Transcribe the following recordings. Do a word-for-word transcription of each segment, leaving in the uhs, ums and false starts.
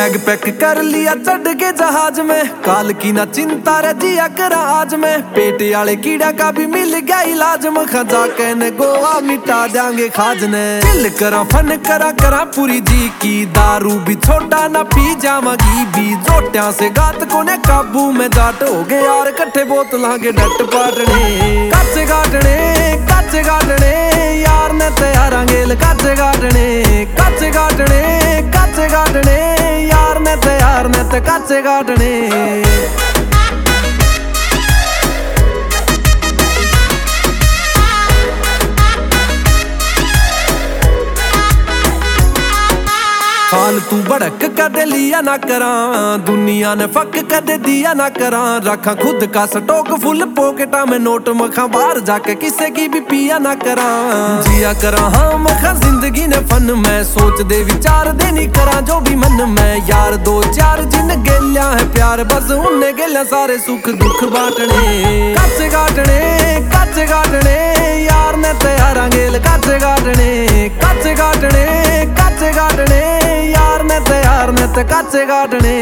Bag pack कर लिया चढ़ के जहाज में, काल की ना चिंता रे जिया करा आज में। पेट वाले कीड़ा का भी मिल गया इलाज में, खजा कहने गोवा मिटा देंगे खाज ने। चिल करा फन करा करा पूरी जी की, दारू भी छोटा ना पी जावागी भी। जोटिया से गात को ने काबू में जाट हो गए यार, कट्ठे बोतल के डट पाटने। कच गाटने कच गाटने यार ने तैयार गेल, कच गाटने कच गाटने कच गाटने यार ने तैयार ने ते कच गाटने। फालतू भड़क कदे लिया ना करा, दुनिया ने फक कदे दिया ना करा। रखा खुद का स्टॉक फुल पॉकेटा में, नोट मखा बाहर जाके किसे की भी पिया ना करा। जिया करा हाँ मखा जिंदगी ने फन में, सोच दे विचार दे नहीं करा जो भी मन में। यार दो चार जिन गेलिया है प्यार, बस उनने गेलिया सारे सुख दुख बांटने। कच गाटने कच गाटने यार ने तैयार गेल, कच गाटने कच गाटने कच गाटने यार ने तैयार ने ते कच गाटने।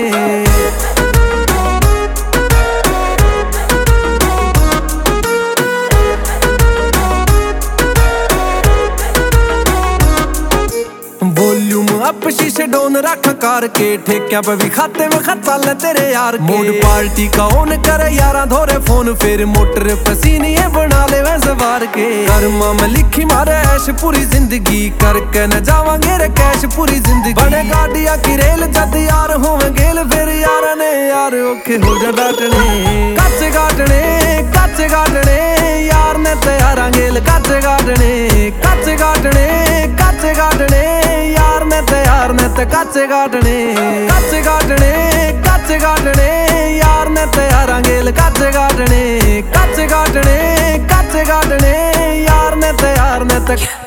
वॉल्यूम अप शीशे डोन रख कार के, ठेक्या पे भी खाते में खता ले तेरे यार के। मूड पार्टी का ऑन करे यारा धोरे फोन, फिर मोटर पसीनी बना ले वैसे वार के। कर्मा में लिखी मारे ऐश पूरी जिंदगी, करके न जावांगे रे कैश पूरी जिंदगी। बने गाड़िया की रेल जद यार होवे गेल, फिर यार ने यार ओके हो जा डाटने। कच गाटने कच गाटने यार ने तैयार गेल, कच गाटने कच गाटने कच गाटने यार ने तैयार ने ते कच गाटने। कच गाटने कच गाटने यार ने तैयार गेल, कच गाटने कच गाटने कच गाटने यार ने तैयार ने ते